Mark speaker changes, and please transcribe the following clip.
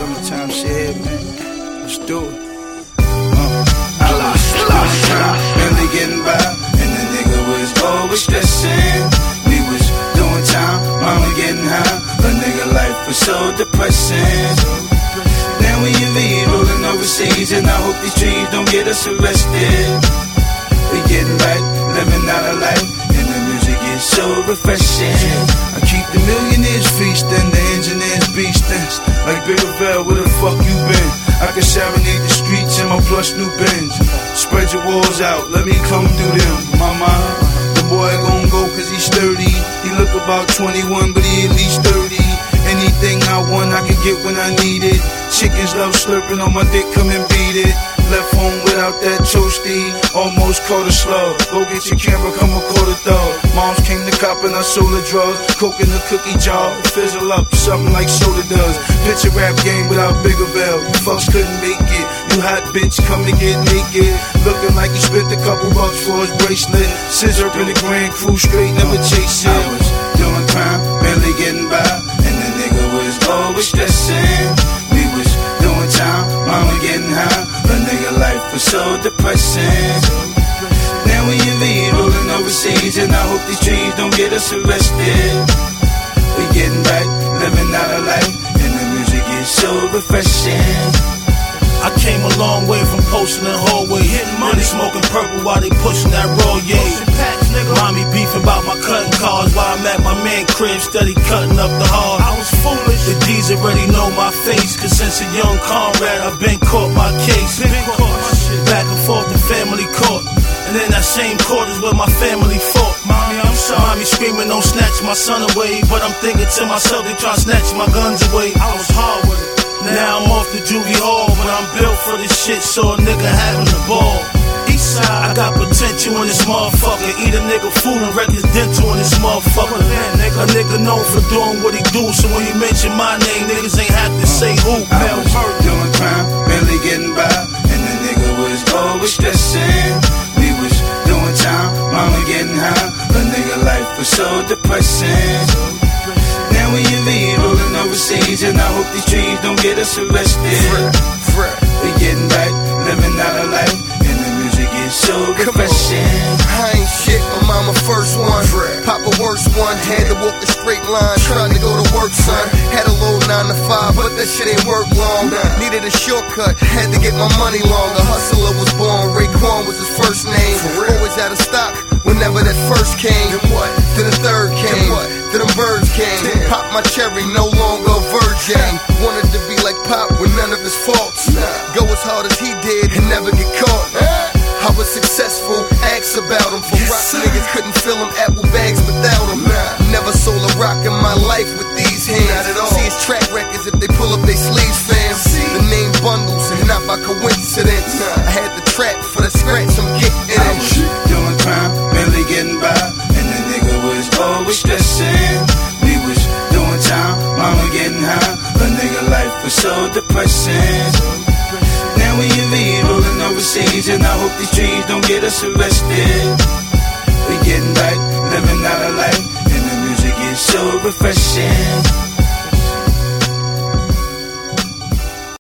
Speaker 1: Summertime shit, man. Let's do it. I was time, barely getting by, and the nigga was always stressing. We was doing time, mama getting high. A nigga life was so depressing. Then we in VE rolling overseas, and I hope these trees don't get us arrested. We getting back, living out our life, and the music is so refreshing. I keep the millionaires feasting, the engineers beasting. Like Bigger Bell, where the fuck you been? I can serenade the streets in my plush new Benz. Spread your walls out, let me come through them. Mama, the boy gon' go cause he's 30. He look about 21, but he at least 30. Anything I want, I can get when I need it. Chickens love slurping on my dick, come and beat it. Left home without that toasty, almost caught a slug. Go get your camera, come record a thug. Moms came to cop and I sold the drugs. Coke in the cookie jar, fizzle up, something like soda does. Picture rap game without Bigger Bell. You fucks couldn't make it. You hot bitch, come to get naked. Looking like you spent a couple bucks for his bracelet. Scissor up in the Grand Crew, straight, never chase it. I was doing crime, barely getting by, and the nigga was always stressing. We was doing time, mama getting high. A nigga life was so depressing. Now we in VE rolling overseas, and I hope these trees don't get us arrested. We getting back, living out our life, and the music is so refreshing.
Speaker 2: I came a long way from posting in the hallway, hitting money, smoking purple while they pushing that roll, yeah. Mommy beefing about my cutting cars while I'm at my man crib, steady cutting up the hard. I was foolish. The D's already know my face, cause since a young comrade I've been caught my case. Back and forth to family court, and then that same court is where my family fought. Mommy, I'm sorry. Mommy screaming, don't snatch my son away, but I'm thinking to myself, they try to snatch my guns away. I was hard with it. Now I'm off the juvie hall, but I'm built for this shit, so a nigga having the ball. Eastside, I got potential in this motherfucker. Eat a nigga food and wreck his dental in this motherfucker. A nigga known for doing what he do, so when you mention my name, niggas ain't have to say who.
Speaker 1: I was doing crime, barely getting by, and the nigga was always stressing. We was doing time, mama getting high. A nigga life was so depressing. Now we in VE rolling overseas, and I hope these trees don't get us arrested. We getting back, living out our life, and the music is so refreshing.
Speaker 3: I ain't shit, my mama first one. Papa worst one, had to walk the straight line. Tried to go to work, son. Had a little 9 to 5, but that shit ain't work long. Needed a shortcut, had to get my money long. A hustler was born, Raekwon was his first name. Always out of stock whenever that first came. Then the third came, then them birds came. Pop my cherry, no longer a virgin. Wanted to be like Pop with none of his faults. Go as hard as he did and never get caught. I was successful, ask about him. For rock niggas couldn't fill them apple bags without him. Never sold a rock in my life with these hands. See his track records if they pull up their sleeves, fam. The name bundles and not by coincidence. I had the trap for the scratch, I'm getting it.
Speaker 1: I was doing crime, barely getting by, and the nigga was always stressing. We was doing time, mama getting high. A nigga life was so depressing. Now we in VE rolling overseas, and I hope these trees don't get us arrested. We getting back, living out our life, and the music is so refreshing.